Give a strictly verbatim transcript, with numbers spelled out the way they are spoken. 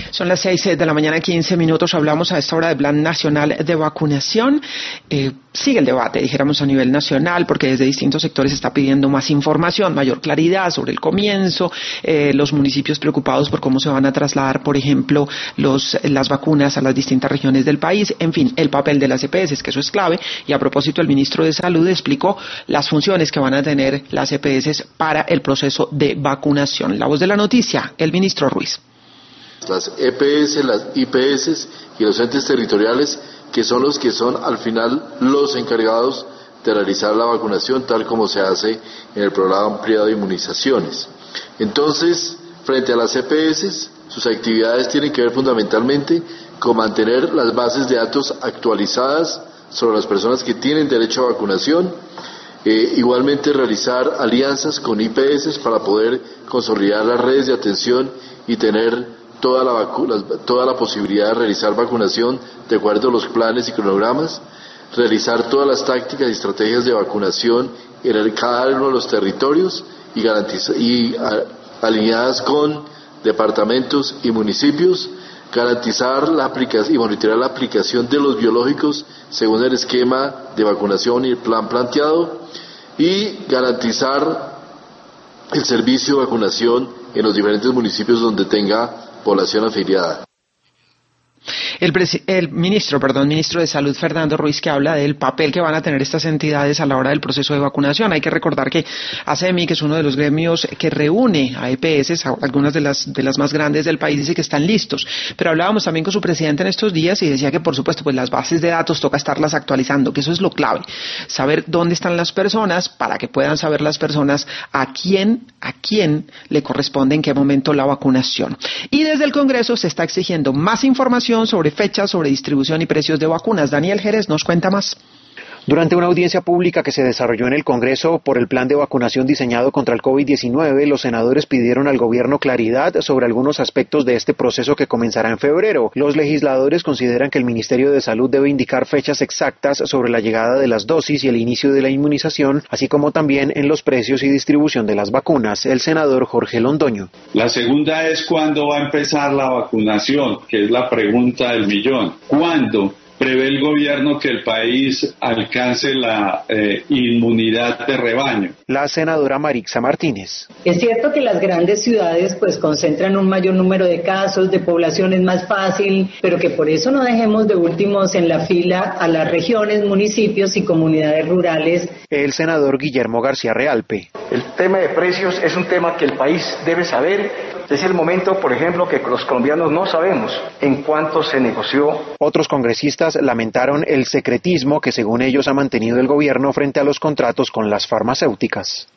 Son las seis de la mañana, quince minutos. Hablamos a esta hora del Plan Nacional de Vacunación. Eh, sigue el debate, dijéramos, a nivel nacional, porque desde distintos sectores se está pidiendo más información, mayor claridad sobre el comienzo, eh, los municipios preocupados por cómo se van a trasladar, por ejemplo, los, las vacunas a las distintas regiones del país, en fin, el papel de las E P S, que eso es clave. Y a propósito, el ministro de Salud explicó las funciones que van a tener las E P S para el proceso de vacunación. La voz de la noticia, el ministro Ruiz. Las E P S, las I P S y los entes territoriales, que son los que son al final los encargados de realizar la vacunación, tal como se hace en el programa ampliado de inmunizaciones. Entonces, frente a las E P S, sus actividades tienen que ver fundamentalmente con mantener las bases de datos actualizadas sobre las personas que tienen derecho a vacunación, eh, igualmente realizar alianzas con I P S para poder consolidar las redes de atención y tener Toda la, vacuna, toda la posibilidad de realizar vacunación de acuerdo a los planes y cronogramas, realizar todas las tácticas y estrategias de vacunación en cada uno de los territorios y, garantiza, y a, alineadas con departamentos y municipios, garantizar la aplicación y monitorear la aplicación de los biológicos según el esquema de vacunación y el plan planteado, y garantizar el servicio de vacunación en los diferentes municipios donde tenga población afiliada. El, el ministro, perdón, ministro de Salud, Fernando Ruiz, que habla del papel que van a tener estas entidades a la hora del proceso de vacunación. Hay que recordar que A C E M I, que es uno de los gremios que reúne a E P S, a algunas de las de las más grandes del país, dice que están listos. Pero hablábamos también con su presidente en estos días y decía que, por supuesto, pues las bases de datos toca estarlas actualizando, que eso es lo clave. Saber dónde están las personas para que puedan saber las personas a quién, a quién le corresponde en qué momento la vacunación. Y desde el Congreso se está exigiendo más información sobre fechas, sobre distribución y precios de vacunas. Daniel Jerez nos cuenta más. Durante una audiencia pública que se desarrolló en el Congreso por el plan de vacunación diseñado contra el COVID diecinueve, los senadores pidieron al gobierno claridad sobre algunos aspectos de este proceso que comenzará en febrero. Los legisladores consideran que el Ministerio de Salud debe indicar fechas exactas sobre la llegada de las dosis y el inicio de la inmunización, así como también en los precios y distribución de las vacunas. El senador Jorge Londoño. La segunda es cuándo va a empezar la vacunación, que es la pregunta del millón. ¿Cuándo prevé el gobierno que el país alcance la eh, inmunidad de rebaño? La senadora Marixa Martínez. Es cierto que las grandes ciudades pues concentran un mayor número de casos, de población es más fácil, pero que por eso no dejemos de últimos en la fila a las regiones, municipios y comunidades rurales. El senador Guillermo García Realpe. El tema de precios es un tema que el país debe saber. Es el momento, por ejemplo, que los colombianos no sabemos en cuánto se negoció. Otros congresistas lamentaron el secretismo que según ellos ha mantenido el gobierno frente a los contratos con las farmacéuticas.